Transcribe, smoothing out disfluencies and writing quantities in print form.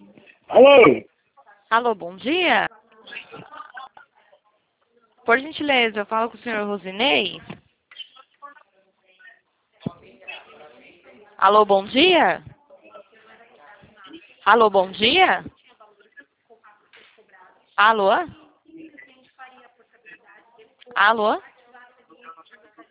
Alô? Alô, bom dia. Por gentileza, eu falo com o senhor Rosinei. Alô, bom dia. Alô, bom dia. Alô? Alô?